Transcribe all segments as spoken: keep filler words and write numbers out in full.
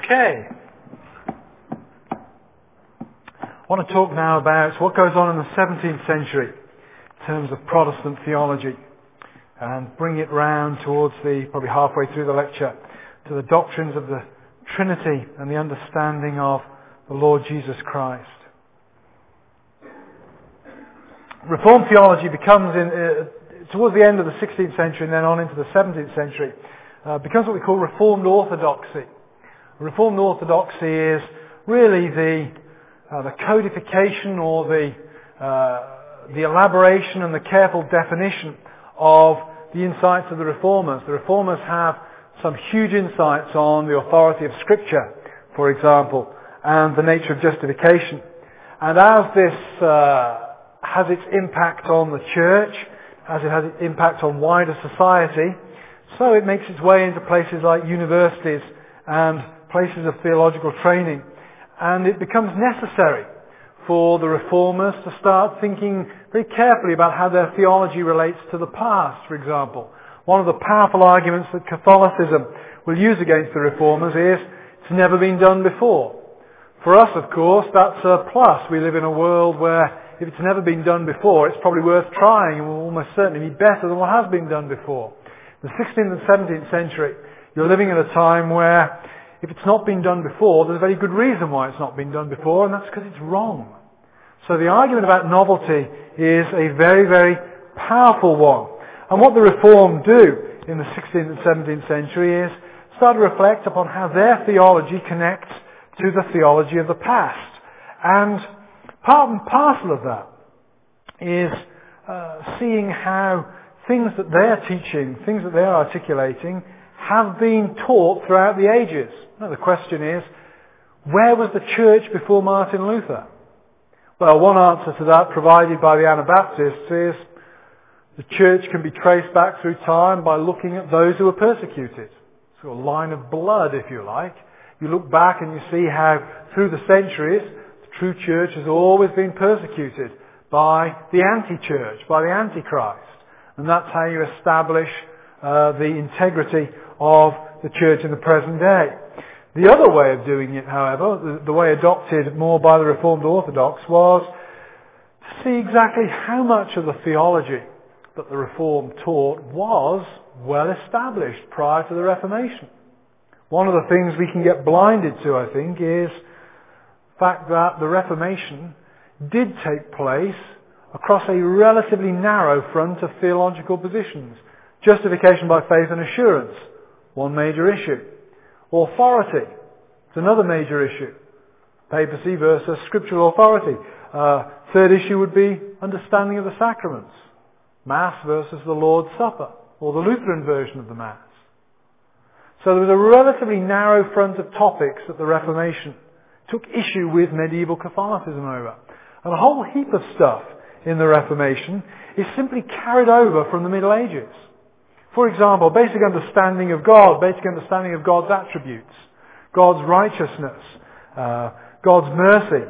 Okay. I want to talk now about what goes on in the seventeenth century in terms of Protestant theology and bring it round towards the, probably halfway through the lecture, to the doctrines of the Trinity and the understanding of the Lord Jesus Christ. Reformed theology becomes, in, uh, towards the end of the sixteenth century and then on into the seventeenth century, uh, becomes what we call Reformed orthodoxy. Reformed orthodoxy is really the uh, the codification or the uh, the elaboration and the careful definition of the insights of the Reformers. The Reformers have some huge insights on the authority of Scripture, for example, and the nature of justification. And as this uh, has its impact on the church, as it has its impact on wider society, so it makes its way into places like universities and places of theological training. And it becomes necessary for the Reformers to start thinking very carefully about how their theology relates to the past, for example. One of the powerful arguments that Catholicism will use against the Reformers is it's never been done before. For us, of course, that's a plus. We live in a world where if it's never been done before, it's probably worth trying and will almost certainly be better than what has been done before. In the sixteenth and seventeenth century, you're living at a time where if it's not been done before, there's a very good reason why it's not been done before, and that's because it's wrong. So the argument about novelty is a very, very powerful one. And what the Reformed do in the sixteenth and seventeenth century is start to reflect upon how their theology connects to the theology of the past. And part and parcel of that is uh, seeing how things that they're teaching, things that they're articulating, have been taught throughout the ages. Now the question is, where was the church before Martin Luther? Well, one answer to that provided by the Anabaptists is the church can be traced back through time by looking at those who were persecuted. Sort of line of blood, if you like. You look back and you see how through the centuries the true church has always been persecuted by the anti-church, by the Antichrist. And that's how you establish uh, the integrity of the church in the present day. The other way of doing it, however, the, the way adopted more by the Reformed Orthodox, was to see exactly how much of the theology that the Reformed taught was well established prior to the Reformation. One of the things we can get blinded to, I think, is the fact that the Reformation did take place across a relatively narrow front of theological positions. Justification by faith and assurance, one major issue. Authority, it's another major issue. Papacy versus scriptural authority. Uh, third issue would be understanding of the sacraments. Mass versus the Lord's Supper, or the Lutheran version of the Mass. So there was a relatively narrow front of topics that the Reformation took issue with medieval Catholicism over. And a whole heap of stuff in the Reformation is simply carried over from the Middle Ages. For example, basic understanding of God, basic understanding of God's attributes, God's righteousness, uh, God's mercy,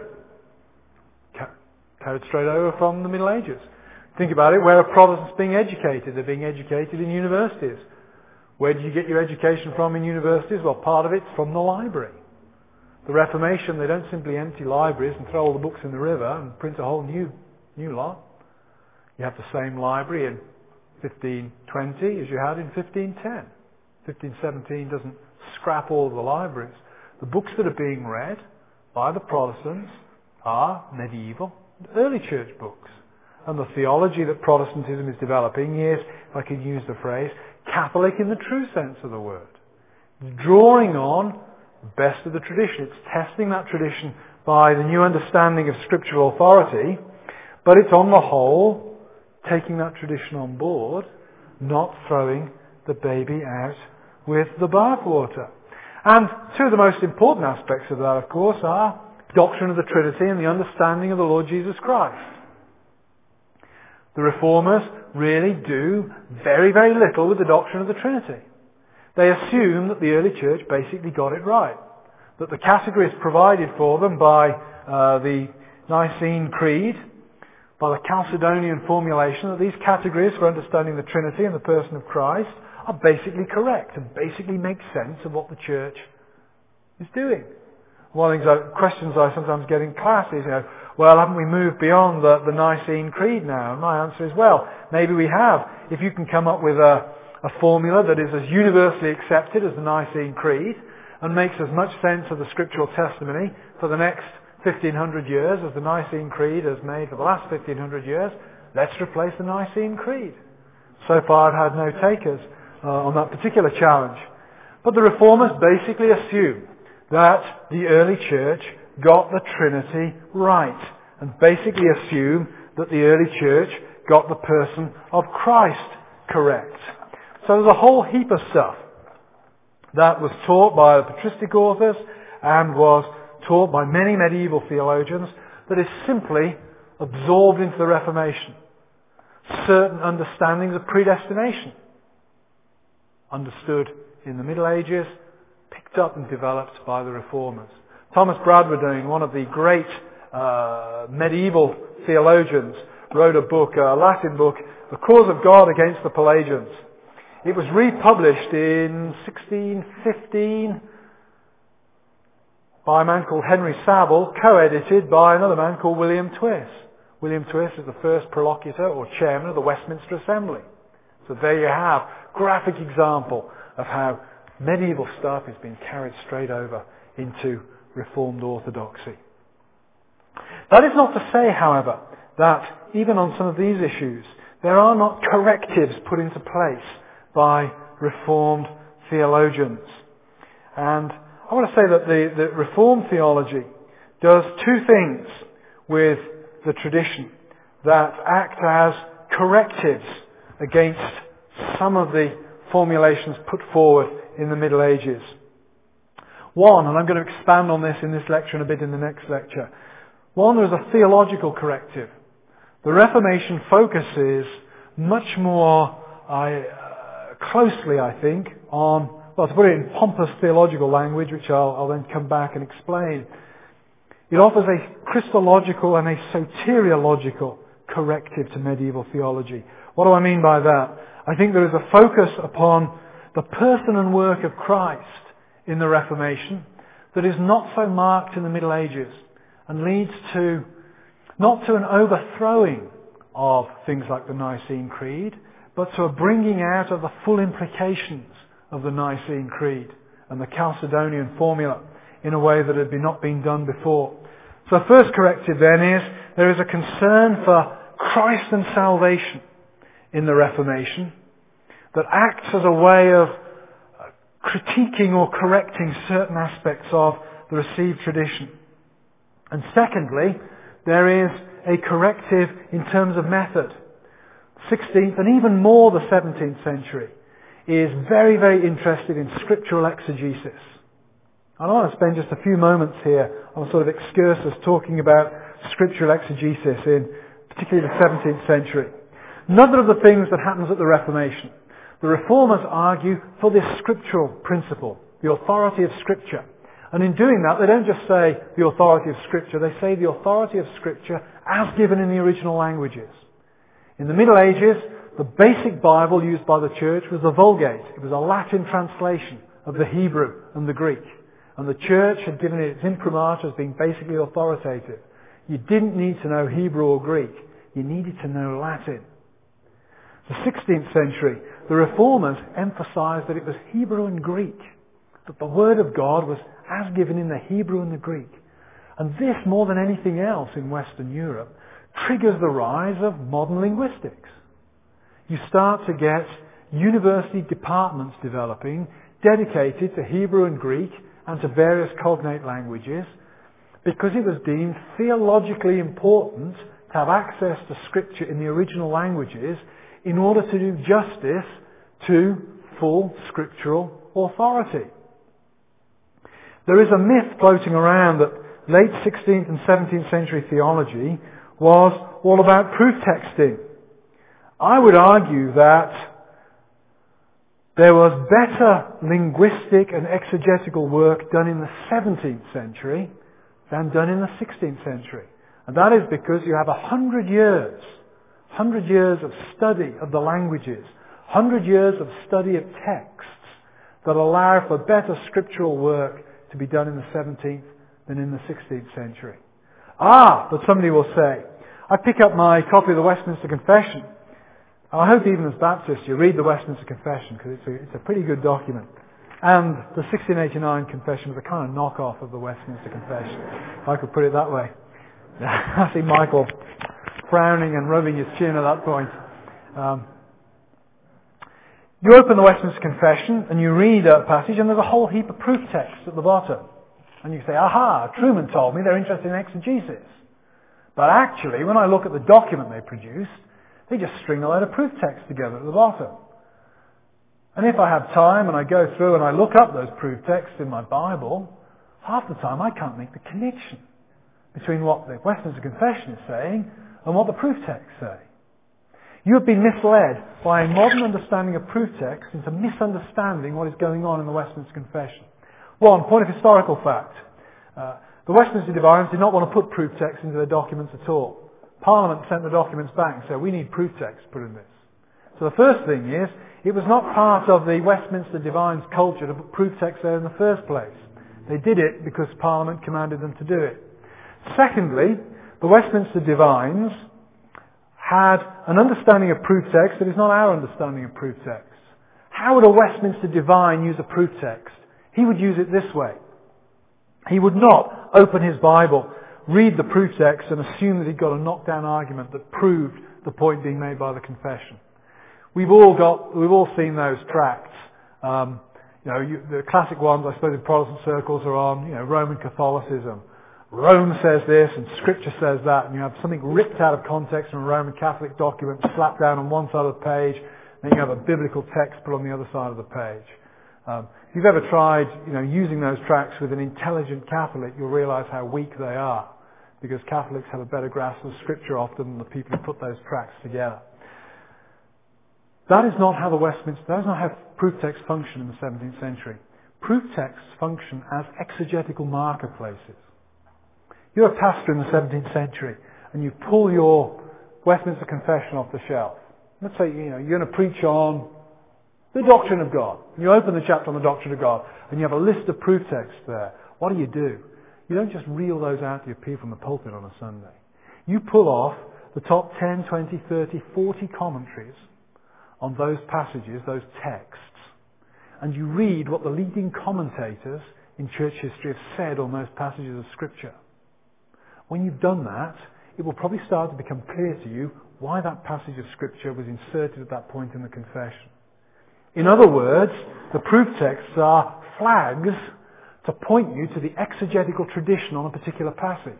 carried straight over from the Middle Ages. Think about it, where are Protestants being educated? They're being educated in universities. Where do you get your education from in universities? Well, part of it's from the library. The Reformation, they don't simply empty libraries and throw all the books in the river and print a whole new, new lot. You have the same library in fifteen twenty as you had in fifteen ten. fifteen seventeen doesn't scrap all of the libraries. The books that are being read by the Protestants are medieval, early church books. And the theology that Protestantism is developing is, if I can use the phrase, Catholic in the true sense of the word. It's drawing on the best of the tradition. It's testing that tradition by the new understanding of scriptural authority, but it's on the whole taking that tradition on board, not throwing the baby out with the bathwater. And two of the most important aspects of that, of course, are doctrine of the Trinity and the understanding of the Lord Jesus Christ. The Reformers really do very, very little with the doctrine of the Trinity. They assume that the early church basically got it right. That the categories provided for them by uh, the Nicene Creed, by the Chalcedonian formulation, that these categories for understanding the Trinity and the person of Christ are basically correct and basically make sense of what the church is doing. One of the things I, questions I sometimes get in class is, you know, well, haven't we moved beyond the, the Nicene Creed now? And my answer is, well, maybe we have. If you can come up with a, a formula that is as universally accepted as the Nicene Creed and makes as much sense of the scriptural testimony for the next fifteen hundred years as the Nicene Creed has made for the last fifteen hundred years, let's replace the Nicene Creed. So far I've had no takers uh, on that particular challenge. But the Reformers basically assume that the early church got the Trinity right, and basically assume that the early church got the person of Christ correct. So there's a whole heap of stuff that was taught by the patristic authors and was taught by many medieval theologians that is simply absorbed into the Reformation. Certain understandings of predestination, understood in the Middle Ages, picked up and developed by the Reformers. Thomas Bradwardine, one of the great uh, medieval theologians, wrote a book, a Latin book, The Cause of God Against the Pelagians. It was republished in sixteen fifteen by a man called Henry Saville, co-edited by another man called William Twiss. William Twiss is the first prolocutor or chairman of the Westminster Assembly. So there you have a graphic example of how medieval stuff is being carried straight over into Reformed orthodoxy. That is not to say, however, that even on some of these issues, there are not correctives put into place by Reformed theologians. And I want to say that the, the Reformed theology does two things with the tradition that act as correctives against some of the formulations put forward in the Middle Ages. One, and I'm going to expand on this in this lecture and a bit in the next lecture. One, there is a theological corrective. The Reformation focuses much more I, uh, closely, I think, on, well, to put it in pompous theological language, which I'll, I'll then come back and explain. It offers a Christological and a soteriological corrective to medieval theology. What do I mean by that? I think there is a focus upon the person and work of Christ in the Reformation that is not so marked in the Middle Ages and leads to, not to an overthrowing of things like the Nicene Creed, but to a bringing out of the full implications of the Nicene Creed and the Chalcedonian formula in a way that had been not been done before. So the first corrective then is there is a concern for Christ and salvation in the Reformation that acts as a way of critiquing or correcting certain aspects of the received tradition. And secondly, there is a corrective in terms of method. sixteenth and even more the seventeenth century is very, very interested in scriptural exegesis. I want to spend just a few moments here on sort of excursus talking about scriptural exegesis in particularly the seventeenth century. None of the things that happens at the Reformation. The Reformers argue for this scriptural principle, the authority of Scripture. And in doing that, they don't just say the authority of Scripture, they say the authority of Scripture as given in the original languages. In the Middle Ages, the basic Bible used by the church was the Vulgate. It was a Latin translation of the Hebrew and the Greek. And the church had given it its imprimatur as being basically authoritative. You didn't need to know Hebrew or Greek. You needed to know Latin. The sixteenth century, the Reformers emphasized that it was Hebrew and Greek, that the Word of God was as given in the Hebrew and the Greek. And this, more than anything else in Western Europe, triggers the rise of modern linguistics. You start to get university departments developing dedicated to Hebrew and Greek and to various cognate languages because it was deemed theologically important to have access to Scripture in the original languages in order to do justice to full scriptural authority. There is a myth floating around that late sixteenth and seventeenth century theology was all about proof texting. I would argue that there was better linguistic and exegetical work done in the seventeenth century than done in the sixteenth century. And that is because you have a hundred years Hundred years of study of the languages, hundred years of study of texts that allow for better scriptural work to be done in the seventeenth than in the sixteenth century. Ah, but somebody will say, I pick up my copy of the Westminster Confession. I hope even as Baptists you read the Westminster Confession, because it's a, it's a pretty good document. And the sixteen eighty-nine Confession was a kind of knockoff of the Westminster Confession, if I could put it that way. I see Michael frowning and rubbing his chin at that point. Um, you open the Westminster Confession and you read a passage and there's a whole heap of proof texts at the bottom. And you say, aha, Truman told me they're interested in exegesis. But actually, when I look at the document they produced, they just string a load of proof texts together at the bottom. And if I have time and I go through and I look up those proof texts in my Bible, half the time I can't make the connection between what the Westminster Confession is saying and what the proof texts say. You have been misled by a modern understanding of proof texts into misunderstanding what is going on in the Westminster Confession. One, point of historical fact. Uh, the Westminster Divines did not want to put proof texts into their documents at all. Parliament sent the documents back and said, we need proof texts put in this. So the first thing is, it was not part of the Westminster Divines culture to put proof texts there in the first place. They did it because Parliament commanded them to do it. Secondly, the Westminster Divines had an understanding of proof text that is not our understanding of proof text. How would a Westminster Divine use a proof text? He would use it this way. He would not open his Bible, read the proof text and assume that he'd got a knockdown argument that proved the point being made by the confession. We've all got, we've all seen those tracts. Um, you know, you, the classic ones, I suppose, in Protestant circles are on, you know, Roman Catholicism. Rome says this and Scripture says that, and you have something ripped out of context from a Roman Catholic document slapped down on one side of the page, then you have a biblical text put on the other side of the page. Um, if you've ever tried, you know, using those tracts with an intelligent Catholic, you'll realise how weak they are, because Catholics have a better grasp of Scripture often than the people who put those tracts together. That is not how the Westminster, that is not how proof texts function in the seventeenth century. Proof texts function as exegetical marketplaces. You're a pastor in the seventeenth century and you pull your Westminster Confession off the shelf. Let's say, you know, you're going to preach on the doctrine of God. You open the chapter on the doctrine of God and you have a list of proof texts there. What do you do? You don't just reel those out to your people from the pulpit on a Sunday. You pull off the top ten, twenty, thirty, forty commentaries on those passages, those texts, and you read what the leading commentators in church history have said on those passages of Scripture. When you've done that, it will probably start to become clear to you why that passage of Scripture was inserted at that point in the confession. In other words, the proof texts are flags to point you to the exegetical tradition on a particular passage.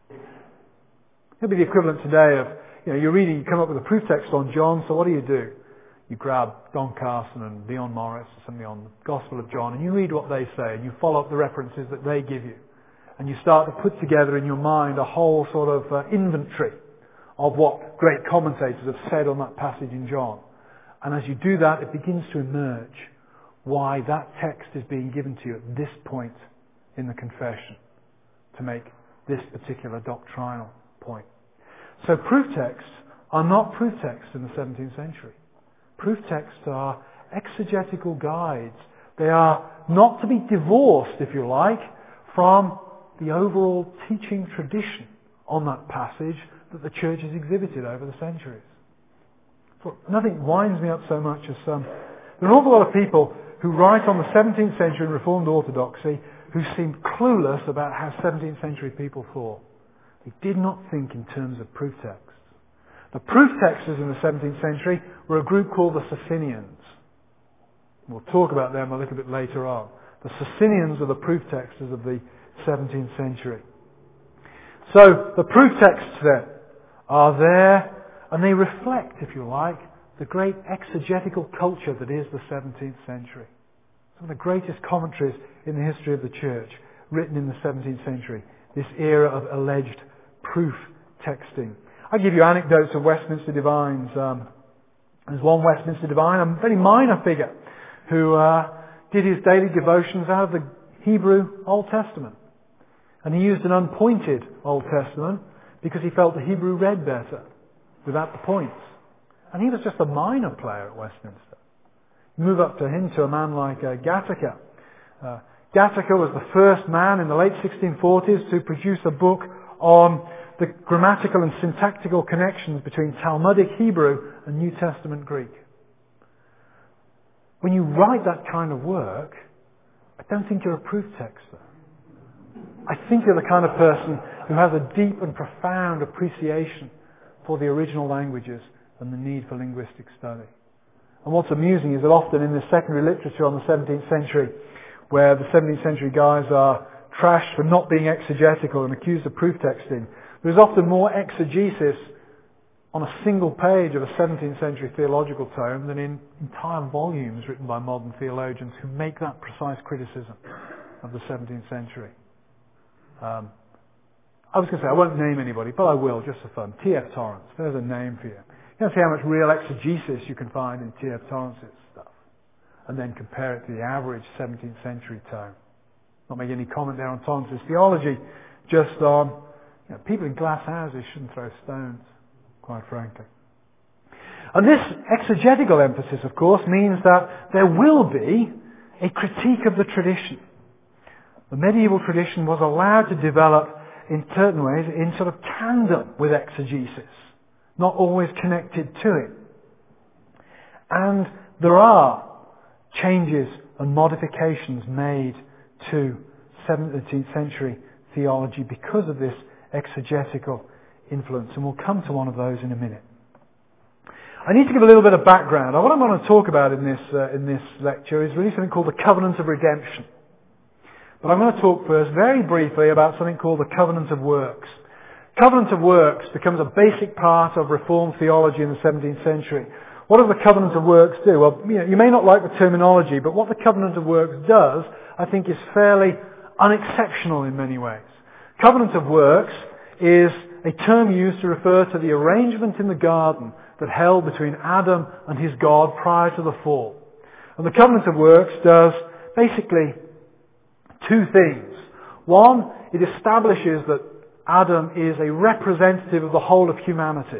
It'll be the equivalent today of, you know, you're reading, you come up with a proof text on John, so what do you do? You grab Don Carson and Leon Morris or something on the Gospel of John and you read what they say and you follow up the references that they give you. And you start to put together in your mind a whole sort of uh, inventory of what great commentators have said on that passage in John. And as you do that, it begins to emerge why that text is being given to you at this point in the confession to make this particular doctrinal point. So proof texts are not proof texts in the seventeenth century. Proof texts are exegetical guides. They are not to be divorced, if you like, from the overall teaching tradition on that passage that the church has exhibited over the centuries. So nothing winds me up so much as some... There are an awful lot of people who write on the seventeenth century Reformed Orthodoxy who seem clueless about how seventeenth century people thought. They did not think in terms of proof texts. The proof texters in the seventeenth century were a group called the Socinians. We'll talk about them a little bit later on. The Socinians are the proof texters of the seventeenth century. So the proof texts then are there and they reflect, if you like, the great exegetical culture that is the seventeenth century. Some of the greatest commentaries in the history of the church written in the seventeenth century, this era of alleged proof texting. I'll give you anecdotes of Westminster Divines. Um, there's one Westminster Divine, a very minor figure, who uh, did his daily devotions out of the Hebrew Old Testament. And he used an unpointed Old Testament because he felt the Hebrew read better without the points. And he was just a minor player at Westminster. You move up to him to a man like uh, Gattaca. Uh, Gattaca was the first man in the late sixteen forties to produce a book on the grammatical and syntactical connections between Talmudic Hebrew and New Testament Greek. When you write that kind of work, I don't think you're a proof texter. I think you're the kind of person who has a deep and profound appreciation for the original languages and the need for linguistic study. And what's amusing is that often in the secondary literature on the seventeenth century, where the seventeenth century guys are trashed for not being exegetical and accused of proof texting, there's often more exegesis on a single page of a seventeenth century theological tome than in entire volumes written by modern theologians who make that precise criticism of the seventeenth century. Um, I was going to say, I won't name anybody, but I will, just for fun. T F Torrance, there's a name for you. You can see how much real exegesis you can find in T F Torrance's stuff, and then compare it to the average seventeenth century tome. Not make any comment there on Torrance's theology, just on, you know, people in glass houses shouldn't throw stones, quite frankly. And this exegetical emphasis, of course, means that there will be a critique of the tradition. The medieval tradition was allowed to develop in certain ways in sort of tandem with exegesis, not always connected to it. And there are changes and modifications made to seventeenth century theology because of this exegetical influence, and we'll come to one of those in a minute. I need to give a little bit of background. What I'm going to talk about in this uh, in this lecture is really something called the Covenant of Redemption. But I'm going to talk first very briefly about something called the Covenant of Works. Covenant of Works becomes a basic part of Reformed theology in the seventeenth century. What does the Covenant of Works do? Well, you know, you may not like the terminology, but what the Covenant of Works does, I think, is fairly unexceptional in many ways. Covenant of Works is a term used to refer to the arrangement in the garden that held between Adam and his God prior to the fall. And the Covenant of Works does basically two things. One, it establishes that Adam is a representative of the whole of humanity.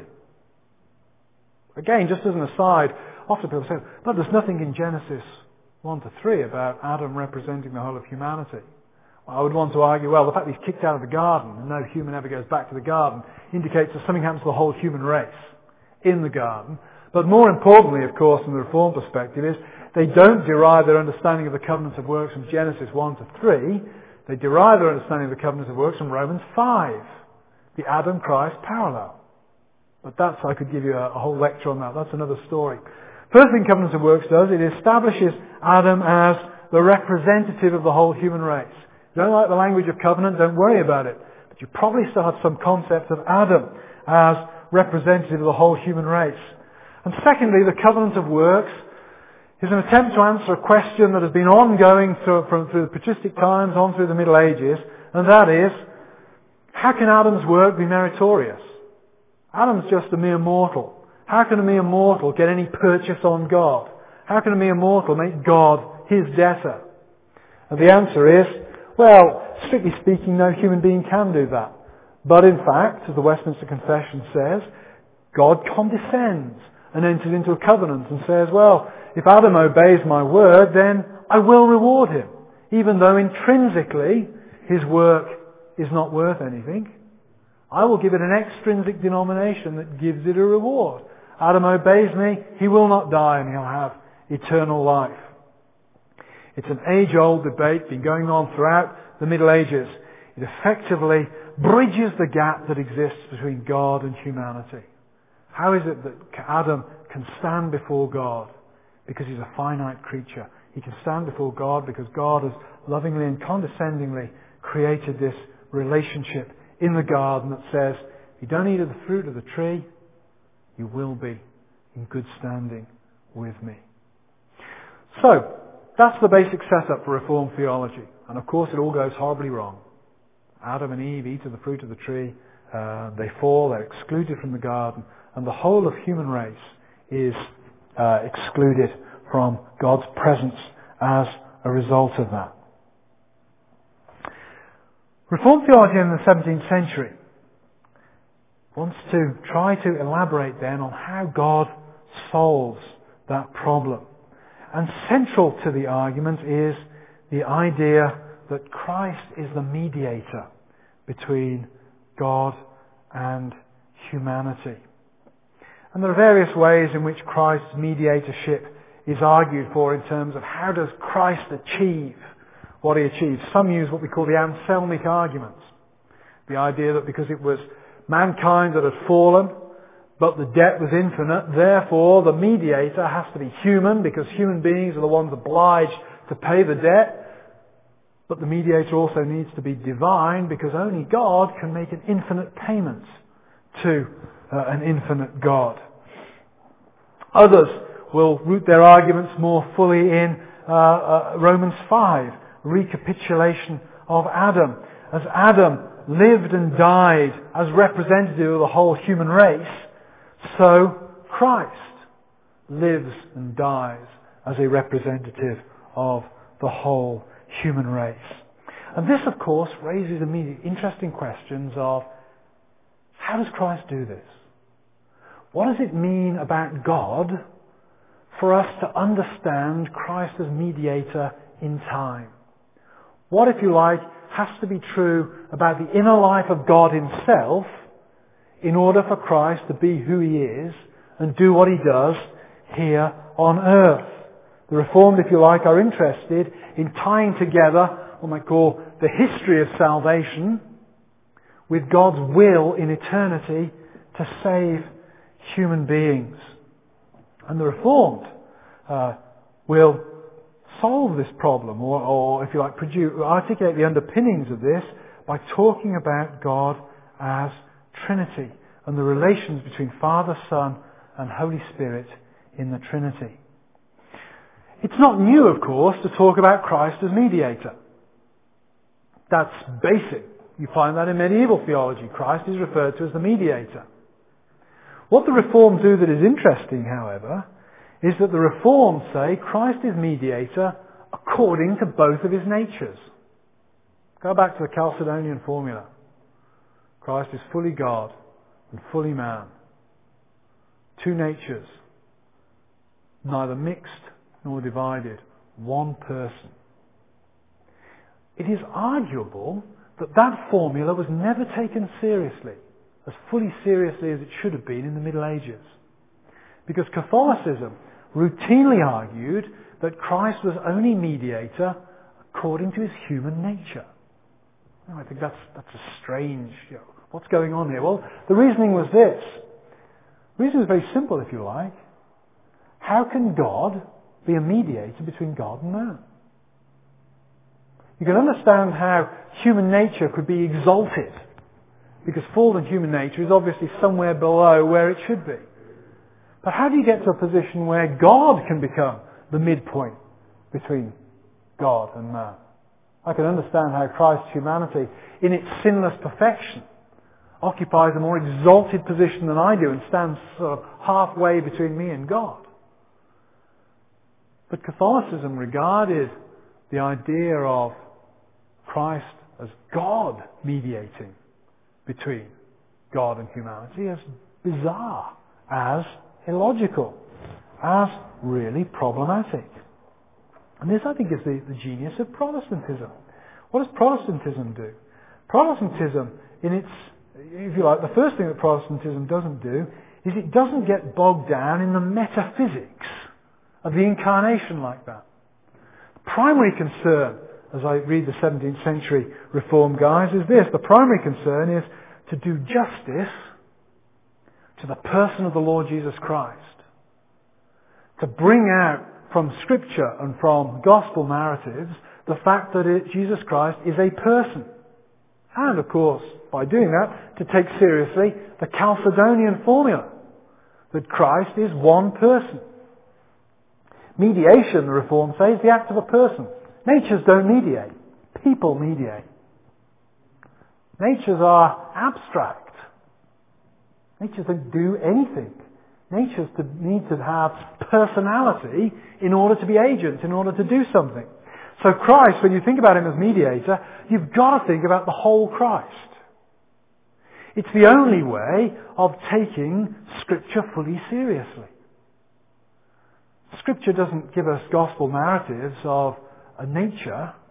Again, just as an aside, often people say, but there's nothing in Genesis one to three about Adam representing the whole of humanity. Well, I would want to argue, well, the fact that he's kicked out of the garden and no human ever goes back to the garden indicates that something happens to the whole human race in the garden. But more importantly, of course, from the Reformed perspective, is they don't derive their understanding of the Covenant of Works from Genesis one to three. They derive their understanding of the Covenant of Works from Romans five, the Adam-Christ parallel. But that's, I could give you a, a whole lecture on that. That's another story. First thing Covenant of Works does, it establishes Adam as the representative of the whole human race. If you don't like the language of covenant, don't worry about it. But you probably still have some concept of Adam as representative of the whole human race. And secondly, the Covenant of Works is an attempt to answer a question that has been ongoing through, from, through the patristic times on through the Middle Ages, and that is, how can Adam's work be meritorious? Adam's just a mere mortal. How can a mere mortal get any purchase on God? How can a mere mortal make God his debtor? And the answer is, well, strictly speaking, no human being can do that. But in fact, as the Westminster Confession says, God condescends and enters into a covenant and says, well, if Adam obeys my word, then I will reward him, even though intrinsically his work is not worth anything. I will give it an extrinsic denomination that gives it a reward. Adam obeys me, he will not die and he'll have eternal life. It's an age-old debate, been going on throughout the Middle Ages. It effectively bridges the gap that exists between God and humanity. How is it that Adam can stand before God? Because he's a finite creature. He can stand before God because God has lovingly and condescendingly created this relationship in the garden that says, if you don't eat of the fruit of the tree, you will be in good standing with me. So, that's the basic setup for Reformed theology. And of course it all goes horribly wrong. Adam and Eve eat of the fruit of the tree, uh, they fall, they're excluded from the garden, and the whole of human race is uh, excluded from God's presence as a result of that. Reformed theology in the seventeenth century wants to try to elaborate then on how God solves that problem. And central to the argument is the idea that Christ is the mediator between God and humanity. And there are various ways in which Christ's mediatorship is argued for in terms of how does Christ achieve what he achieves. Some use what we call the Anselmic arguments. The idea that because it was mankind that had fallen, but the debt was infinite, therefore the mediator has to be human because human beings are the ones obliged to pay the debt. But the mediator also needs to be divine because only God can make an infinite payment to uh, an infinite God. Others will root their arguments more fully in uh, uh, Romans five, recapitulation of Adam. As Adam lived and died as representative of the whole human race, so Christ lives and dies as a representative of the whole human race. And this, of course, raises immediate interesting questions of how does Christ do this? What does it mean about God for us to understand Christ as mediator in time? What, if you like, has to be true about the inner life of God himself in order for Christ to be who he is and do what he does here on earth? The Reformed, if you like, are interested in tying together what we might call the history of salvation with God's will in eternity to save human beings. And the Reformed uh, will solve this problem, or, or if you like, produce, articulate the underpinnings of this by talking about God as Trinity and the relations between Father, Son and Holy Spirit in the Trinity. It's not new, of course, to talk about Christ as mediator. That's basic. You find that in medieval theology. Christ is referred to as the mediator. What the Reformed do that is interesting, however, is that the Reformed say Christ is mediator according to both of his natures. Go back to the Chalcedonian formula. Christ is fully God and fully man. Two natures, neither mixed nor divided. One person. It is arguable that that formula was never taken seriously, as fully seriously as it should have been in the Middle Ages. Because Catholicism routinely argued that Christ was only mediator according to his human nature. Now, I think that's, that's a strange, you know, what's going on here? Well, the reasoning was this. The reason is very simple, if you like. How can God be a mediator between God and man? You can understand how human nature could be exalted, because fallen human nature is obviously somewhere below where it should be. But how do you get to a position where God can become the midpoint between God and man? I can understand how Christ's humanity, in its sinless perfection, occupies a more exalted position than I do and stands sort of halfway between me and God. But Catholicism regarded the idea of Christ as God mediating between God and humanity as bizarre, as illogical, as really problematic. And this, I think, is the, the genius of Protestantism. What does Protestantism do? Protestantism, in its, if you like, the first thing that Protestantism doesn't do is it doesn't get bogged down in the metaphysics of the incarnation like that. The primary concern, as I read the seventeenth century Reformed guys, is this. The primary concern is to do justice to the person of the Lord Jesus Christ. To bring out from Scripture and from gospel narratives the fact that it, Jesus Christ is a person. And, of course, by doing that, to take seriously the Chalcedonian formula that Christ is one person. Mediation, the Reformed say, is the act of a person. Natures don't mediate. People mediate. Natures are abstract. Natures don't do anything. Natures to, need to have personality in order to be agents, in order to do something. So Christ, when you think about him as mediator, you've got to think about the whole Christ. It's the only way of taking Scripture fully seriously. Scripture doesn't give us gospel narratives of a nature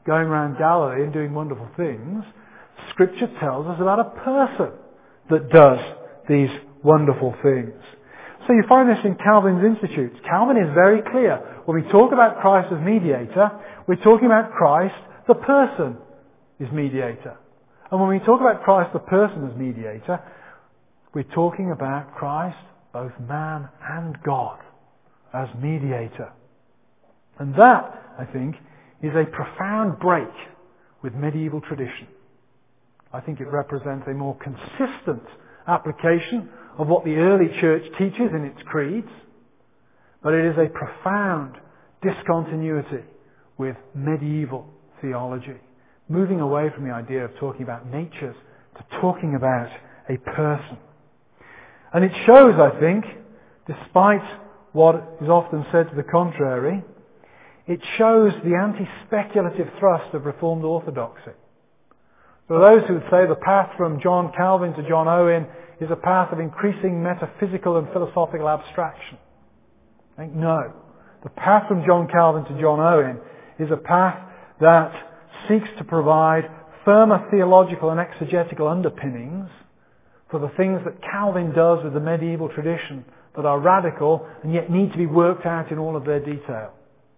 going around Galilee and doing wonderful things. Scripture tells us about a person that does these wonderful things. So you find this in Calvin's Institutes. Calvin is very clear. When we talk about Christ as mediator, we're talking about Christ, the person, is mediator. And when we talk about Christ, the person, as mediator, we're talking about Christ, both man and God, as mediator. And that, I think, is a profound break with medieval tradition. I think it represents a more consistent application of what the early church teaches in its creeds, but it is a profound discontinuity with medieval theology, moving away from the idea of talking about natures to talking about a person. And it shows, I think, despite what is often said to the contrary, it shows the anti-speculative thrust of Reformed orthodoxy. So those who would say the path from John Calvin to John Owen is a path of increasing metaphysical and philosophical abstraction. I think no. The path from John Calvin to John Owen is a path that seeks to provide firmer theological and exegetical underpinnings for the things that Calvin does with the medieval tradition that are radical and yet need to be worked out in all of their detail.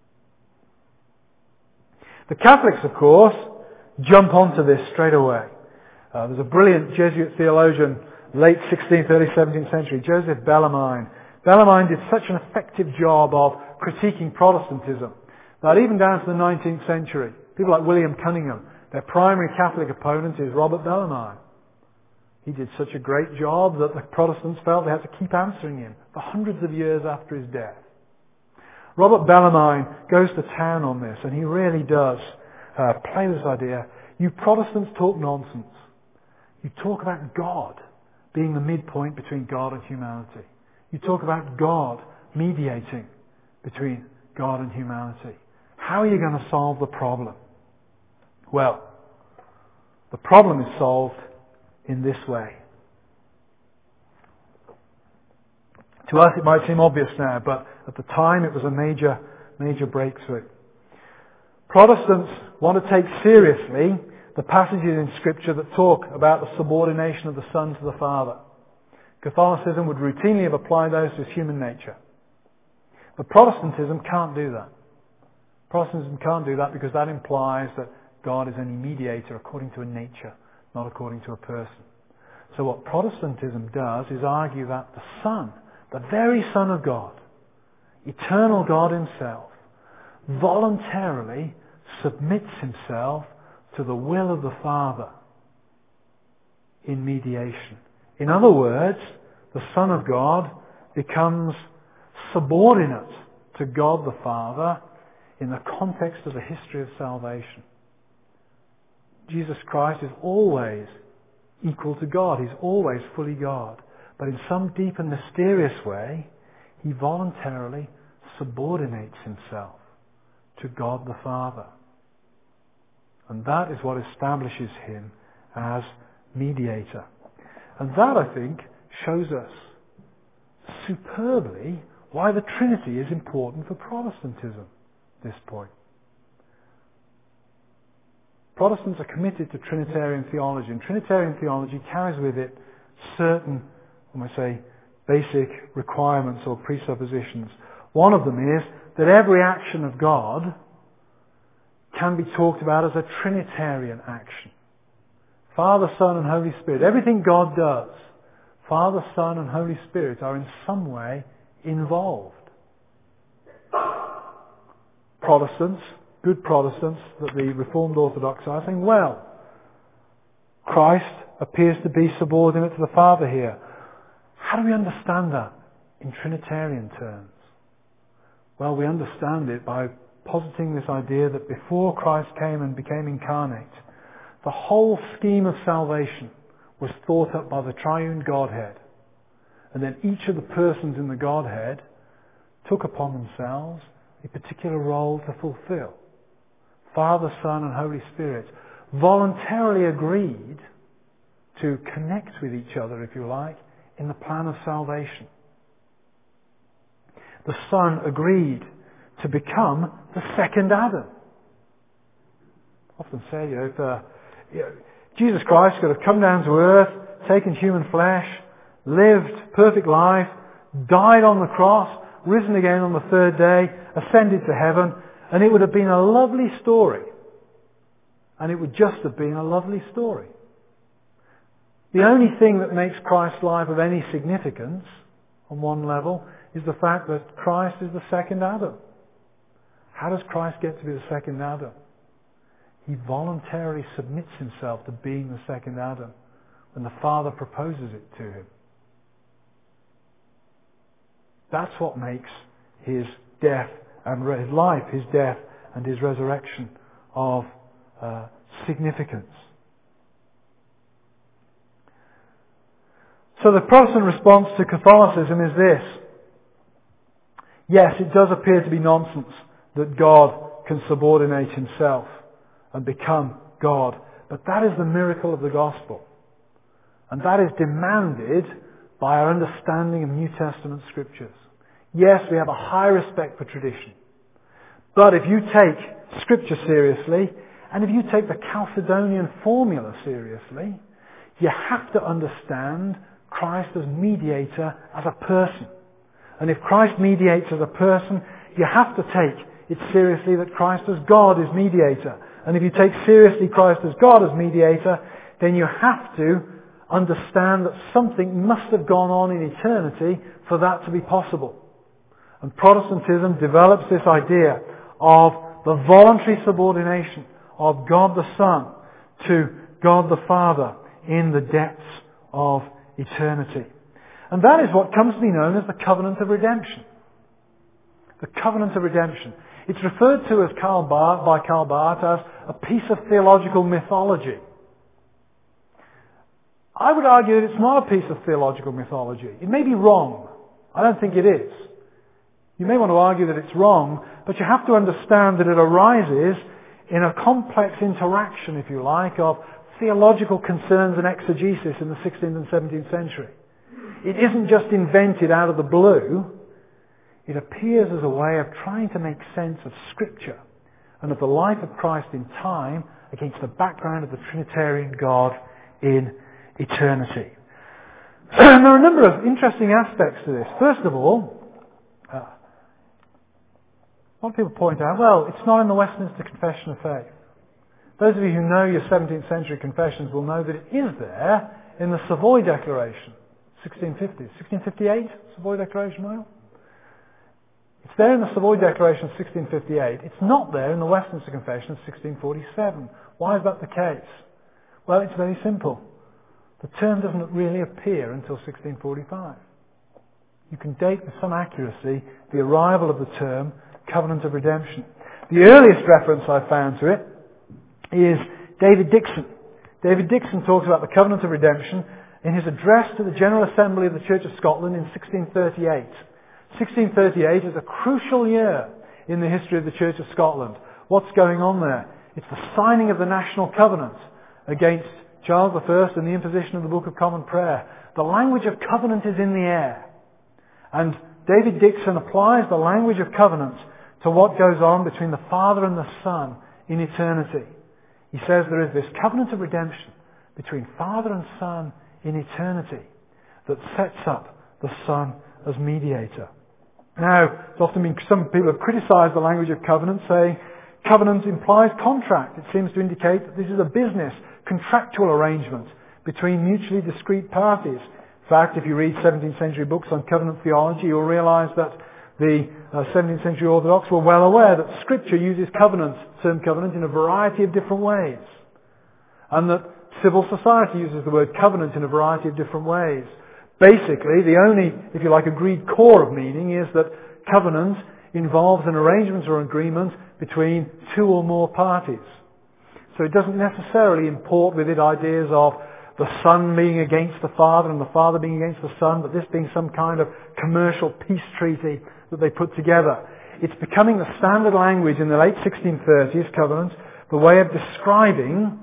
The Catholics, of course, jump onto this straight away. Uh, there's a brilliant Jesuit theologian, late sixteenth, early seventeenth century, Joseph Bellarmine. Bellarmine did such an effective job of critiquing Protestantism that even down to the nineteenth century, people like William Cunningham, their primary Catholic opponent is Robert Bellarmine. He did such a great job that the Protestants felt they had to keep answering him for hundreds of years after his death. Robert Bellarmine goes to town on this, and he really does uh, play this idea. You Protestants talk nonsense. You talk about God being the midpoint between God and humanity. You talk about God mediating between God and humanity. How are you going to solve the problem? Well, the problem is solved in this way. To us it might seem obvious now, but at the time it was a major, major breakthrough. Protestants want to take seriously the passages in Scripture that talk about the subordination of the Son to the Father. Catholicism would routinely have applied those to human nature. But Protestantism can't do that. Protestantism can't do that because that implies that God is only mediator according to a nature, not according to a person. So what Protestantism does is argue that the Son, the very Son of God, eternal God himself, voluntarily submits himself to the will of the Father in mediation. In other words, the Son of God becomes subordinate to God the Father in the context of the history of salvation. Jesus Christ is always equal to God. He's always fully God. But in some deep and mysterious way, he voluntarily subordinates himself to God the Father. And that is what establishes him as mediator. And that, I think, shows us superbly why the Trinity is important for Protestantism at this point. Protestants are committed to Trinitarian theology, and Trinitarian theology carries with it certain, I might say, basic requirements or presuppositions. One of them is that every action of God can be talked about as a Trinitarian action. Father, Son, and Holy Spirit. Everything God does, Father, Son, and Holy Spirit are in some way involved. Protestants, good Protestants, that the Reformed Orthodox are saying, well, Christ appears to be subordinate to the Father here. How do we understand that in Trinitarian terms? Well, we understand it by positing this idea that before Christ came and became incarnate, the whole scheme of salvation was thought up by the triune Godhead. And then each of the persons in the Godhead took upon themselves a particular role to fulfill. Father, Son, and Holy Spirit voluntarily agreed to connect with each other, if you like, in the plan of salvation. The Son agreed to become the second Adam. often say, you know, if, uh, you know, Jesus Christ could have come down to earth, taken human flesh, lived perfect life, died on the cross, risen again on the third day, ascended to heaven, and it would have been a lovely story. And it would just have been a lovely story. The only thing that makes Christ's life of any significance, on one level, is the fact that Christ is the second Adam. How does Christ get to be the second Adam? He voluntarily submits himself to being the second Adam when the Father proposes it to him. That's what makes his death and re- his life, his death and his resurrection of uh, significance. So the Protestant response to Catholicism is this. Yes, it does appear to be nonsense that God can subordinate himself and become God. But that is the miracle of the gospel. And that is demanded by our understanding of New Testament scriptures. Yes, we have a high respect for tradition. But if you take scripture seriously, and if you take the Chalcedonian formula seriously, you have to understand Christ as mediator, as a person. And if Christ mediates as a person, you have to take it seriously that Christ as God is mediator. And if you take seriously Christ as God as mediator, then you have to understand that something must have gone on in eternity for that to be possible. And Protestantism develops this idea of the voluntary subordination of God the Son to God the Father in the depths of eternity. And that is what comes to be known as the covenant of redemption. The covenant of redemption. It's referred to as Karl Barth, by Karl Barth as a piece of theological mythology. I would argue that it's not a piece of theological mythology. It may be wrong. I don't think it is. You may want to argue that it's wrong, but you have to understand that it arises in a complex interaction, if you like, of theological concerns and exegesis in the sixteenth and seventeenth century. It isn't just invented out of the blue. It appears as a way of trying to make sense of Scripture and of the life of Christ in time against the background of the Trinitarian God in eternity. And there are a number of interesting aspects to this. First of all, uh, a lot of people point out, well, it's not in the Westminster Confession of Faith. Those of you who know your seventeenth century confessions will know that it is there in the Savoy Declaration, sixteen fifty. sixteen fifty-eight, Savoy Declaration, well. It's there in the Savoy Declaration of sixteen fifty-eight. It's not there in the Westminster Confession of sixteen forty-seven. Why is that the case? Well, it's very simple. The term doesn't really appear until sixteen forty-five. You can date with some accuracy the arrival of the term covenant of redemption. The earliest reference I've found to it is David Dixon. David Dixon talks about the covenant of redemption in his address to the General Assembly of the Church of Scotland in sixteen thirty-eight. sixteen thirty-eight is a crucial year in the history of the Church of Scotland. What's going on there? It's the signing of the National Covenant against Charles the First and the imposition of the Book of Common Prayer. The language of covenant is in the air. And David Dixon applies the language of covenant to what goes on between the Father and the Son in eternity. He says there is this covenant of redemption between Father and Son in eternity that sets up the Son as mediator. Now, it's often been, some people have criticised the language of covenant, saying covenant implies contract. It seems to indicate that this is a business, contractual arrangement between mutually discrete parties. In fact, if you read seventeenth century books on covenant theology, you'll realise that the uh, seventeenth century Orthodox were well aware that Scripture uses covenant, term covenant, in a variety of different ways. And that civil society uses the word covenant in a variety of different ways. Basically, the only, if you like, agreed core of meaning is that covenant involves an arrangement or agreement between two or more parties. So it doesn't necessarily import with it ideas of the Son being against the Father and the Father being against the Son, but this being some kind of commercial peace treaty that they put together. It's becoming the standard language in the late sixteen thirties, covenant, the way of describing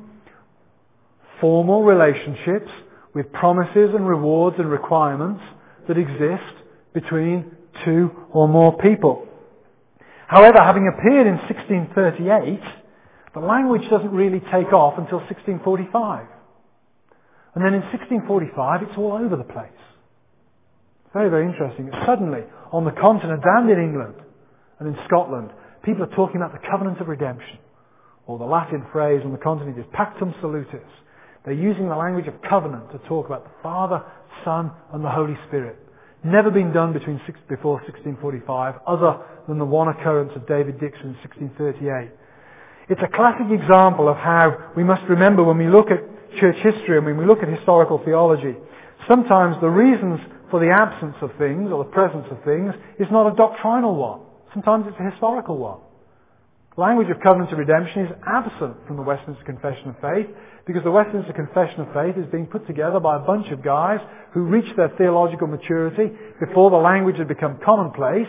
formal relationships with promises and rewards and requirements that exist between two or more people. However, having appeared in sixteen thirty-eight, The language doesn't really take off until sixteen forty-five. And then in sixteen forty-five, it's all over the place. Very, very interesting. Suddenly, on the continent and in England and in Scotland, people are talking about the covenant of redemption. Or the Latin phrase on the continent is pactum salutis. They're using the language of covenant to talk about the Father, Son, and the Holy Spirit. Never been done between six, before sixteen forty-five, other than the one occurrence of David Dixon in sixteen thirty-eight. It's a classic example of how we must remember when we look at church history and when we look at historical theology, sometimes the reasons for the absence of things or the presence of things is not a doctrinal one. Sometimes it's a historical one. The language of covenant of redemption is absent from the Westminster Confession of Faith because the Westminster Confession of Faith is being put together by a bunch of guys who reached their theological maturity before the language had become commonplace,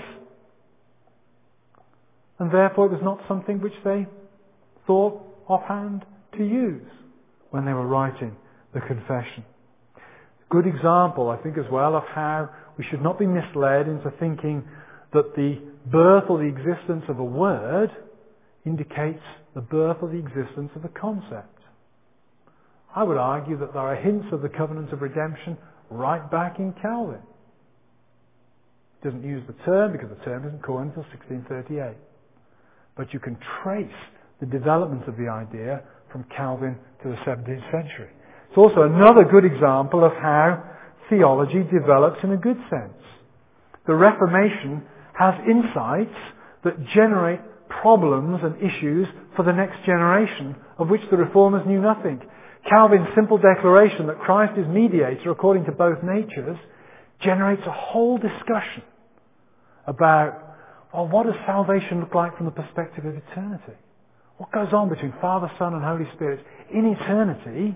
and therefore it was not something which they thought offhand to use when they were writing the confession. Good example, I think, as well of how we should not be misled into thinking that the birth or the existence of a word indicates the birth or the existence of a concept. I would argue that there are hints of the covenant of redemption right back in Calvin. He doesn't use the term because the term isn't coined until sixteen thirty-eight. But you can trace the development of the idea from Calvin to the seventeenth century. It's also another good example of how theology develops in a good sense. The Reformation has insights that generate problems and issues for the next generation of which the Reformers knew nothing. Calvin's simple declaration that Christ is mediator according to both natures generates a whole discussion about, well, what does salvation look like from the perspective of eternity? What goes on between Father, Son and Holy Spirit in eternity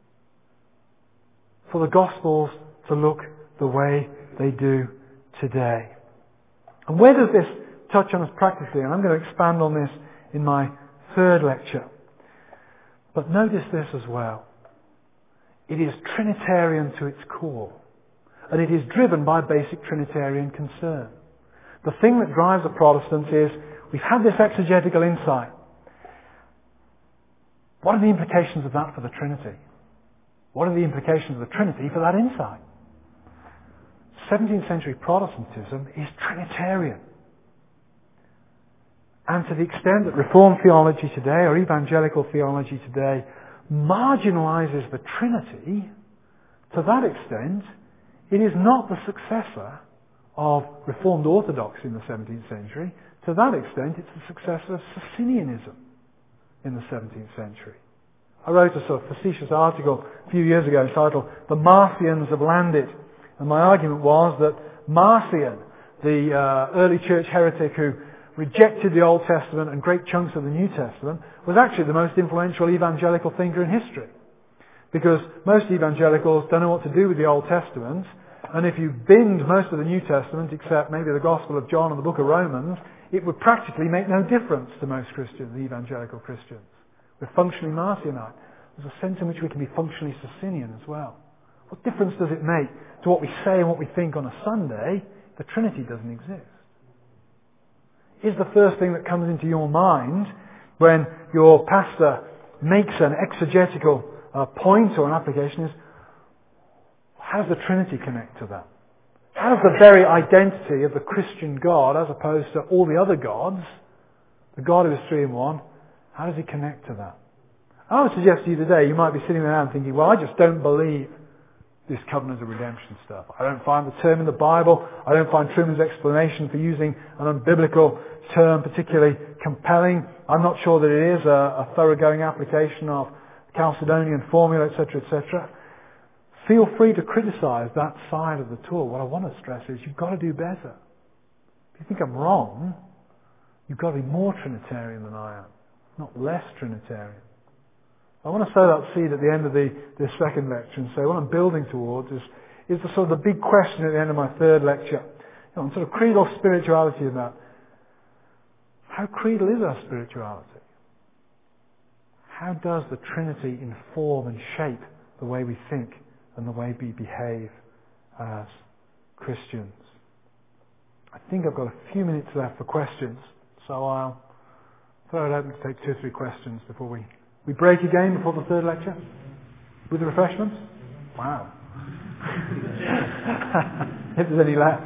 for the Gospels to look the way they do today? And where does this touch on us practically? And I'm going to expand on this in my third lecture. But notice this as well. It is Trinitarian to its core. And it is driven by basic Trinitarian concern. The thing that drives the Protestants is, we've had this exegetical insight. What are the implications of that for the Trinity? What are the implications of the Trinity for that insight? seventeenth century Protestantism is Trinitarian. And to the extent that Reformed theology today, or evangelical theology today, marginalizes the Trinity, to that extent, it is not the successor of Reformed Orthodoxy in the seventeenth century. To that extent, it's the successor of Socinianism in the seventeenth century. I wrote a sort of facetious article a few years ago entitled "The Marcions Have Landed." And my argument was that Marcion, the uh, early church heretic who rejected the Old Testament and great chunks of the New Testament, was actually the most influential evangelical thinker in history. Because most evangelicals don't know what to do with the Old Testament, and if you binned most of the New Testament, except maybe the Gospel of John and the book of Romans, it would practically make no difference to most Christians, the evangelical Christians. We're functionally Marcionite. There's a sense in which we can be functionally Socinian as well. What difference does it make to what we say and what we think on a Sunday if the Trinity doesn't exist? Is the first thing that comes into your mind when your pastor makes an exegetical uh, point or an application is, how does the Trinity connect to that? How does the very identity of the Christian God, as opposed to all the other gods, the God who is three in one, how does he connect to that? I would suggest to you today, you might be sitting there and thinking, well, I just don't believe this covenant of redemption stuff. I don't find the term in the Bible, I don't find Truman's explanation for using an unbiblical term particularly compelling. I'm not sure that it is a, a thoroughgoing application of Chalcedonian formula, et cetera, et cetera. Feel free to criticize that side of the tool. What I want to stress is you've got to do better. If you think I'm wrong, you've got to be more Trinitarian than I am, not less Trinitarian. I want to sow that seed at the end of the, this second lecture and say what I'm building towards is, is the sort of the big question at the end of my third lecture. You know, on sort of creedal spirituality and that. How creedal is our spirituality? How does the Trinity inform and shape the way we think and the way we behave as Christians? I think I've got a few minutes left for questions, so I'll So I'd like to take two or three questions before we, we break again before the third lecture. With the refreshments? Wow. If there's any left.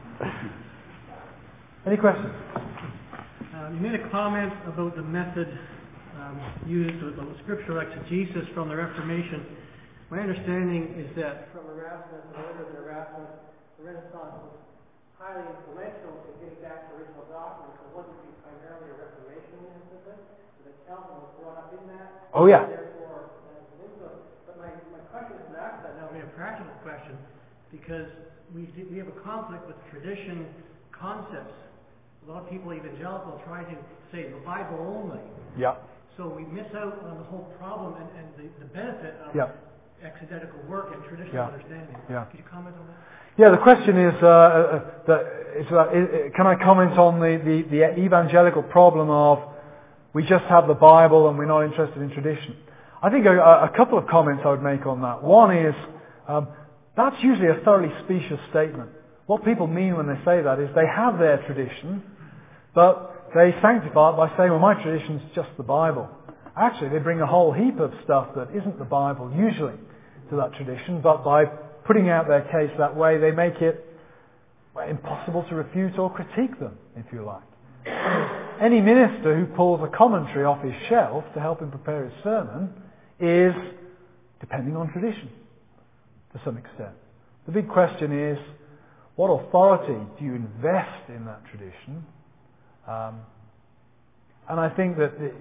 Any questions? Uh, you made a comment about the method um, used with the scriptural exegesis from the Reformation. My understanding is that from Erasmus, the order of Erasmus, the Renaissance was highly influential to getting back to original doctrine. So wouldn't it be primarily a Reformation emphasis? That Calvin was brought up in that. Oh yeah. Therefore, that's an influence. But my, my question is not that. Now, a practical question, because we we have a conflict with tradition concepts. A lot of people, evangelical, try to say the Bible only. Yeah. So we miss out on the whole problem and, and the, the benefit of yeah. exegetical work and traditional yeah. understanding. Yeah. Could you comment on that? Yeah, the question is, uh, uh, that it's, uh, is, can I comment on the, the, the evangelical problem of we just have the Bible and we're not interested in tradition? I think a, a couple of comments I would make on that. One is, um, that's usually a thoroughly specious statement. What people mean when they say that is they have their tradition, but they sanctify it by saying, well, my tradition's just the Bible. Actually, they bring a whole heap of stuff that isn't the Bible, usually, to that tradition, but by putting out their case that way, they make it well, impossible to refute or critique them, if you like. Any minister who pulls a commentary off his shelf to help him prepare his sermon is depending on tradition, to some extent. The big question is, what authority do you invest in that tradition? Um, and I think that, if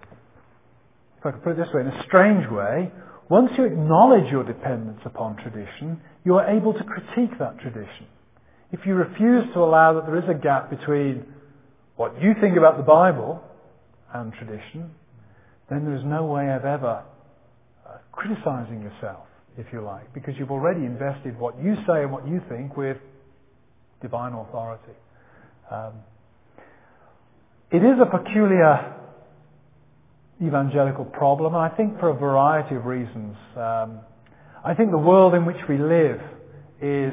I could put it this way, in a strange way, once you acknowledge your dependence upon tradition, you are able to critique that tradition. If you refuse to allow that there is a gap between what you think about the Bible and tradition, then there is no way of ever uh, criticizing yourself, if you like, because you've already invested what you say and what you think with divine authority. Um, it is a peculiar evangelical problem, and I think for a variety of reasons. Um, I think the world in which we live is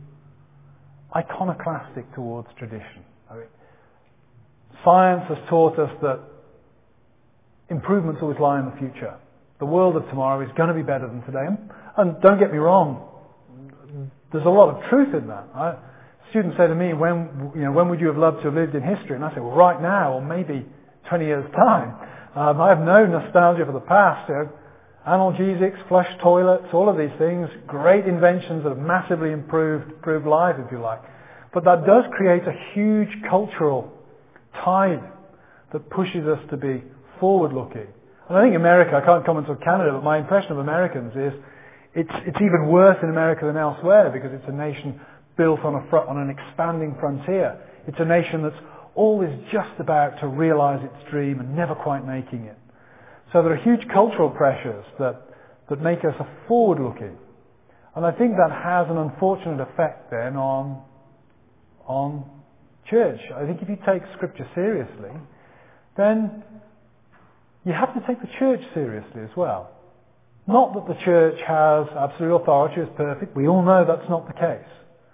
iconoclastic towards tradition. I mean, science has taught us that improvements always lie in the future. The world of tomorrow is going to be better than today. And don't get me wrong, there's a lot of truth in that. I, students say to me, when, you know, when would you have loved to have lived in history? And I say, well, right now, or maybe twenty years' time. Um, I have no nostalgia for the past. You know, analgesics, flush toilets, all of these things, great inventions that have massively improved, improved life, if you like. But that does create a huge cultural tide that pushes us to be forward-looking. And I think America, I can't comment on Canada, but my impression of Americans is it's, it's even worse in America than elsewhere because it's a nation built on, a fr- on an expanding frontier. It's a nation that's always just about to realize its dream and never quite making it. So there are huge cultural pressures that, that make us forward-looking. And I think that has an unfortunate effect then on, on church. I think if you take Scripture seriously, then you have to take the church seriously as well. Not that the church has absolute authority, is perfect. We all know that's not the case.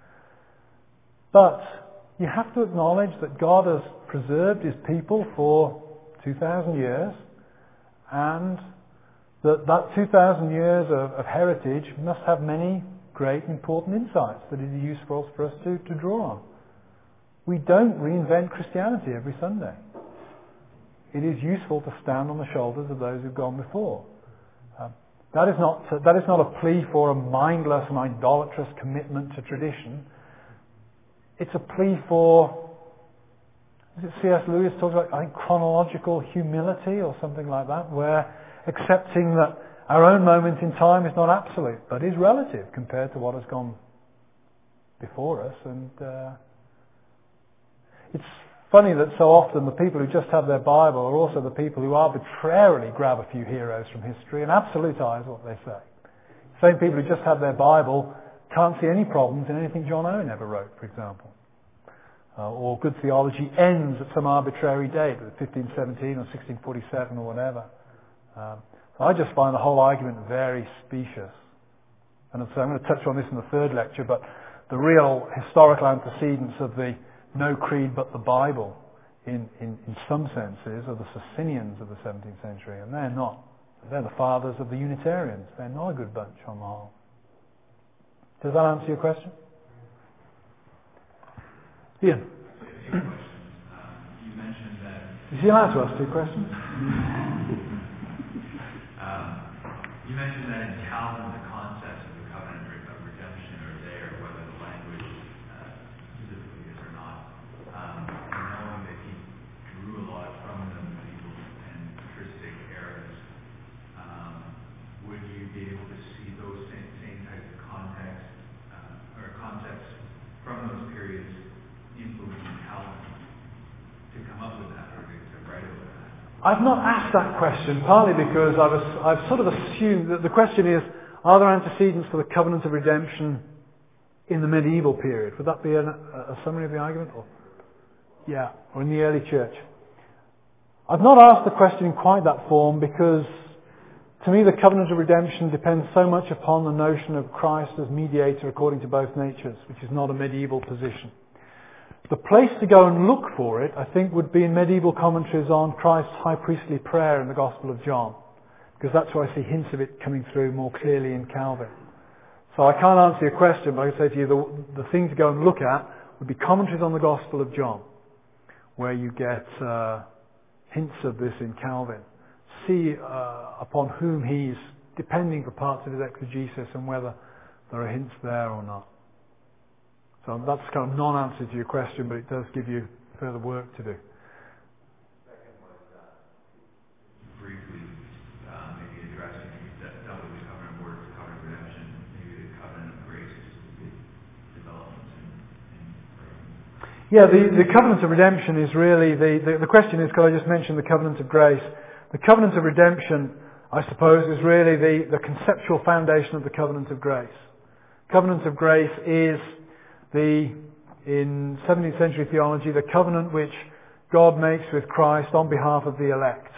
But you have to acknowledge that God has preserved His people for two thousand years, and that that two thousand years of, of heritage must have many great important insights that it is useful for us to, to draw on. We don't reinvent Christianity every Sunday. It is useful to stand on the shoulders of those who've gone before. Um, that is not that is not a plea for a mindless and idolatrous commitment to tradition. It's a plea for, is it C S Lewis talks about, I think, chronological humility or something like that, where accepting that our own moment in time is not absolute, but is relative compared to what has gone before us. And uh, it's funny that so often the people who just have their Bible are also the people who arbitrarily grab a few heroes from history and absolutize what they say. Same people who just have their Bible can't see any problems in anything John Owen ever wrote, for example. Uh, or good theology ends at some arbitrary date, fifteen seventeen or sixteen forty-seven or whatever. Um, so I just find the whole argument very specious. And so I'm going to touch on this in the third lecture, but the real historical antecedents of the no creed but the Bible in, in, in some senses, are the Socinians of the seventeenth century, and they're not. They're the fathers of the Unitarians. They're not a good bunch on the whole. Does that answer your question? Ian? You mentioned that... Is he allowed to ask two questions? um, you mentioned that in Calvin the concepts of the covenant of redemption are there, whether the language uh, specifically is or not. Um, and knowing that he drew a lot from the medieval and patristic eras, um, would you be able to see those same, same types of contexts uh, or concepts from those periods influencing Calvin to come up with that or to, to write about that? I've not asked that question, partly because I was, I've sort of assumed that the question is, are there antecedents for the covenant of redemption in the medieval period? Would that be an, a summary of the argument? Or, yeah, or in the early church? I've not asked the question in quite that form because, to me, the covenant of redemption depends so much upon the notion of Christ as mediator according to both natures, which is not a medieval position. The place to go and look for it, I think, would be in medieval commentaries on Christ's high priestly prayer in the Gospel of John, because that's where I see hints of it coming through more clearly in Calvin. So I can't answer your question, but I can say to you the, the thing to go and look at would be commentaries on the Gospel of John, where you get uh, hints of this in Calvin. See uh, upon whom he's depending for parts of his exegesis and whether there are hints there or not. So that's kind of non-answer to your question, but it does give you further work to do. Second was uh, briefly uh, maybe addressing that dealt with the covenant of works, the covenant of redemption, maybe the covenant of grace, the developments in, in Yeah, the, the covenant of redemption is really, the, the, the question is, could I just mention the covenant of grace? The covenant of redemption, I suppose, is really the, the conceptual foundation of the covenant of grace. Covenant of grace is the, in seventeenth century theology, the covenant which God makes with Christ on behalf of the elect.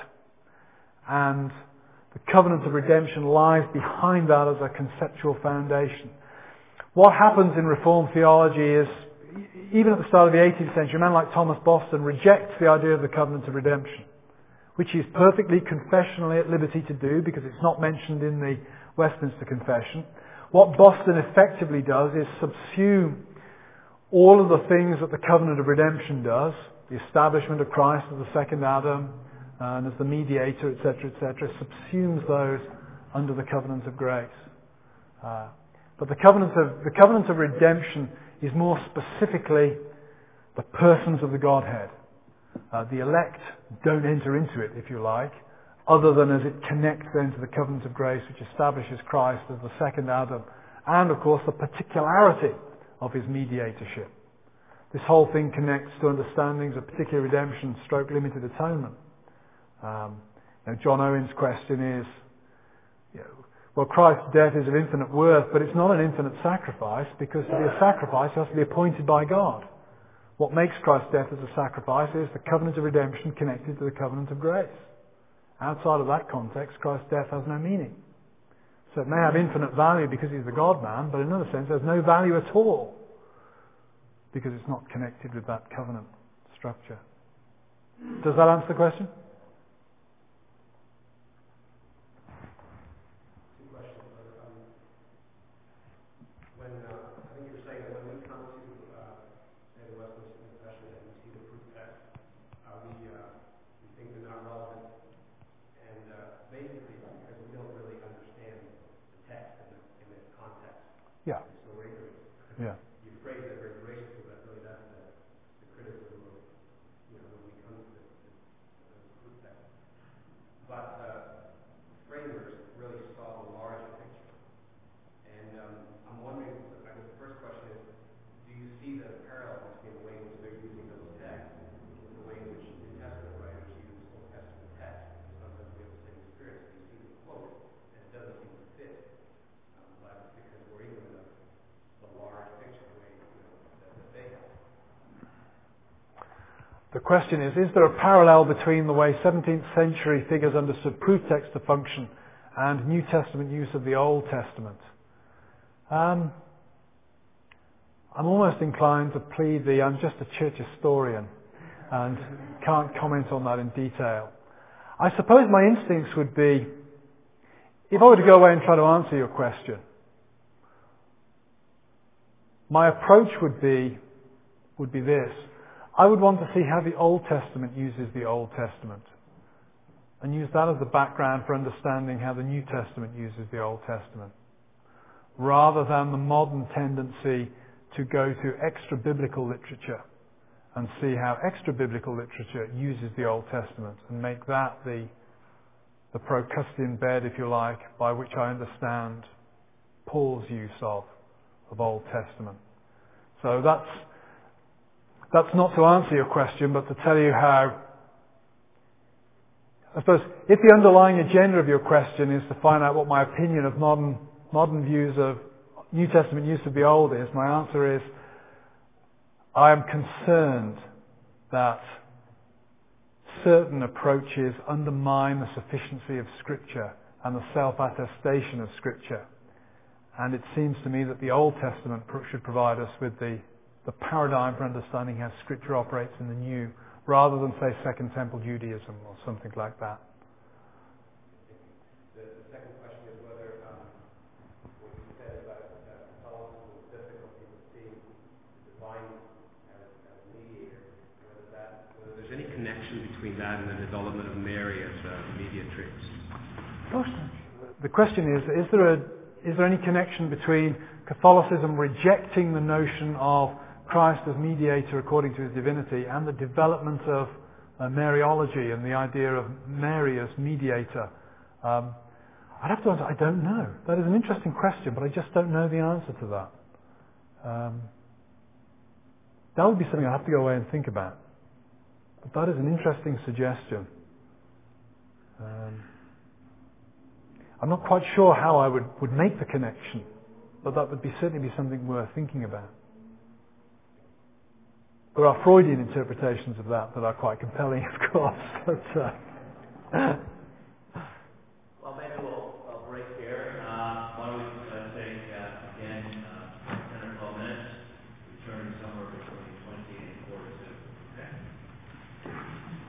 And the covenant of redemption lies behind that as a conceptual foundation. What happens in Reformed theology is, even at the start of the eighteenth century, a man like Thomas Boston rejects the idea of the covenant of redemption, which he is perfectly confessionally at liberty to do because it's not mentioned in the Westminster Confession. What Boston effectively does is subsume all of the things that the covenant of redemption does, the establishment of Christ as the second Adam and as the mediator, et cetera, et cetera, subsumes those under the covenant of grace. Uh, but the covenant of the covenant of redemption is more specifically the persons of the Godhead. Uh, the elect don't enter into it, if you like, other than as it connects then to the covenant of grace, which establishes Christ as the second Adam, and of course the particularity of his mediatorship. This whole thing connects to understandings of particular redemption, stroke limited atonement. Um, you know, John Owen's question is, you know, well, Christ's death is of infinite worth, but it's not an infinite sacrifice, because to be a sacrifice it has to be appointed by God. What makes Christ's death as a sacrifice is the covenant of redemption connected to the covenant of grace. Outside of that context, Christ's death has no meaning. So it may have infinite value because he's the God-man, but in another sense there's no value at all because it's not connected with that covenant structure. Does that answer the question? Two questions. Um, when uh, I think you were saying that when we come to uh, say the Westminster Confession and we see the proof text, uh, we uh, we think they're not relevant, and uh, basically because we don't really understand the text in the, in the context. Yeah. It's so ignorant. Yeah. You phrase it very gracefully, but really that's the, the criticism of, you know, when we come to the, the, the proof text. But uh, framers really saw the larger picture. And um, I'm wondering, I guess the first question is, do you see the parallel between the way in which they're using those texts and the way in which New Testament writers use Old Testament texts? Because sometimes we have the same experience. You see the quote, and it doesn't seem to fit. Um, but it's because we're ignorant of the large picture, the way, you know, that, that they have. The question is, is there a parallel between the way seventeenth century figures understood proof text to function and New Testament use of the Old Testament? Um, I'm almost inclined to plead the, I'm just a church historian. and can't comment on that in detail. I suppose my instincts would be, if I were to go away and try to answer your question, my approach would be, would be this. I would want to see how the Old Testament uses the Old Testament, and use that as the background for understanding how the New Testament uses the Old Testament, rather than the modern tendency to go to extra-biblical literature and see how extra-biblical literature uses the Old Testament and make that the, the Procrustean bed, if you like, by which I understand Paul's use of, of Old Testament. So that's, that's not to answer your question, but to tell you how, I suppose, if the underlying agenda of your question is to find out what my opinion of modern, modern views of New Testament use of the Old is, my answer is, I am concerned that certain approaches undermine the sufficiency of Scripture and the self-attestation of Scripture. And it seems to me that the Old Testament should provide us with the, the paradigm for understanding how Scripture operates in the New, rather than, say, Second Temple Judaism or something like that. The, the second question is whether um, what you said about uh, Catholicism's difficulty with seeing the divine as, as mediator, whether, that, whether there's any connection between that and the development of Mary as a mediatrix. The question is, is there, a, is there any connection between Catholicism rejecting the notion of Christ as mediator according to his divinity and the development of uh, Mariology and the idea of Mary as mediator? Um, I'd have to answer, I don't know. That is an interesting question, but I just don't know the answer to that. Um, that would be something I'd have to go away and think about. But that is an interesting suggestion. Um, I'm not quite sure how I would, would make the connection, but that would be certainly be something worth thinking about. There are Freudian interpretations of that that are quite compelling, of course. But, uh,